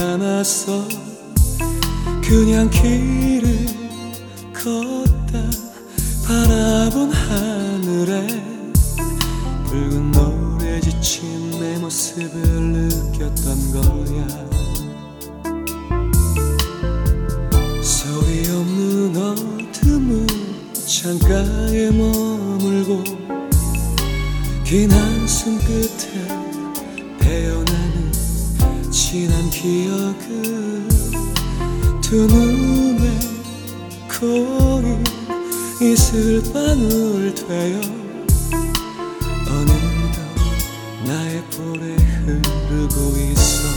않았어. 그냥 길을 걷다 바라본 하늘에 붉은 노래 지친 내 모습을 느꼈던 거야. 소리 없는 어둠은 창가에 머물고 긴 한숨 끝에 배어나는 지난 기억은 두 눈에 고인 이슬방울 되어 어느덧 나의 볼에 흐르고 있어.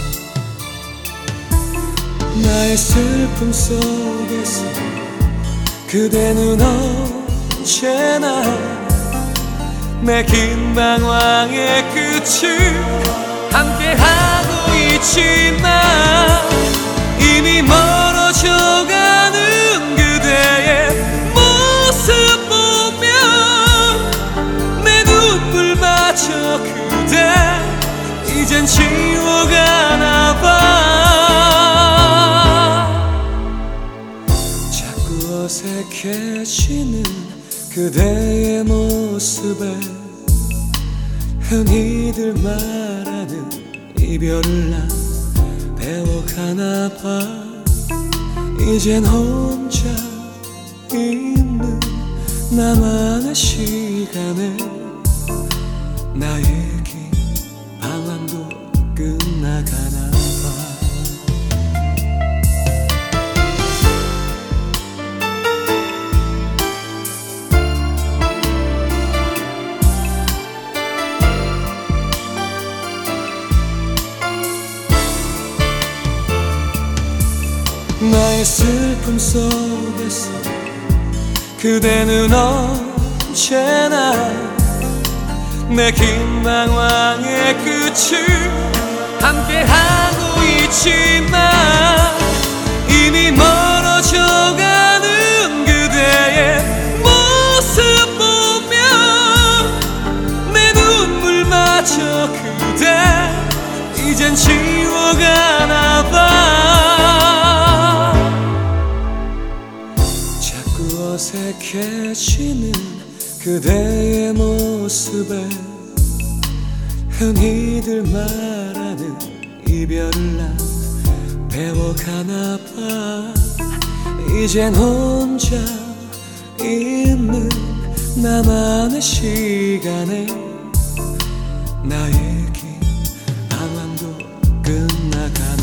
나의 슬픔 속에서 그대는 언제나 내 긴 방황의 끝을 함께하고 있지만 이미 멀어져가는 그대의 모습 보며 내 눈물마저 그대 이젠 지워가나 봐. 자꾸 어색해지는 그대의 모습에 흔히들 말하는 이별을 난 배워가나 봐. 이젠 혼자 있는 나만의 시간에 나의 긴 방황도 끝나가나 봐. 나의 슬픔 속에서 그대는 언제나 내 긴 방황의 끝을 함께하고 있지만 이미 멀어져가는 그대의 모습 보며 내 눈물마저 그대 이젠 지워가나 봐. 어색해지는 그대의 모습에 흔히들 말하는 이별을 난 배워가나 봐. 이젠 혼자 있는 나만의 시간에 나의 긴 방황도 끝나가나